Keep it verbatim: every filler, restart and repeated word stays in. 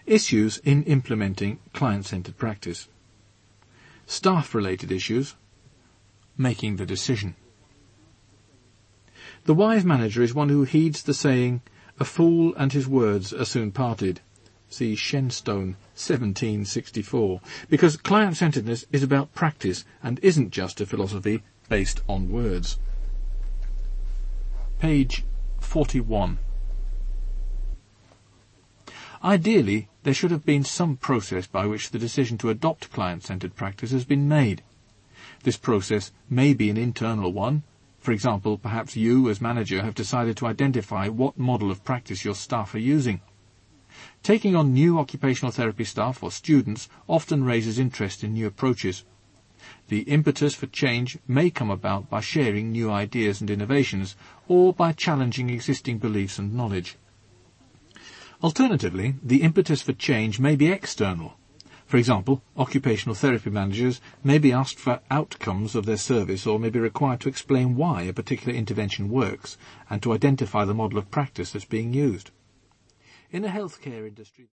Issues in implementing client-centred practice. Staff-related issues. Making the decision. The wise manager is one who heeds the saying, "A fool and his words are soon parted." See Shenstone, seventeen sixty-four. Because client-centredness is about practice and isn't just a philosophy based on words. Page forty-one. Ideally, there should have been some process by which the decision to adopt client-centred practice has been made. This process may be an internal one. For example, perhaps you, as manager, have decided to identify what model of practice your staff are using. Taking on new occupational therapy staff or students often raises interest in new approaches. The impetus for change may come about by sharing new ideas and innovations, or by challenging existing beliefs and knowledge. Alternatively, the impetus for change may be external. For example, occupational therapy managers may be asked for outcomes of their service or may be required to explain why a particular intervention works and to identify the model of practice that's being used. In a healthcare industry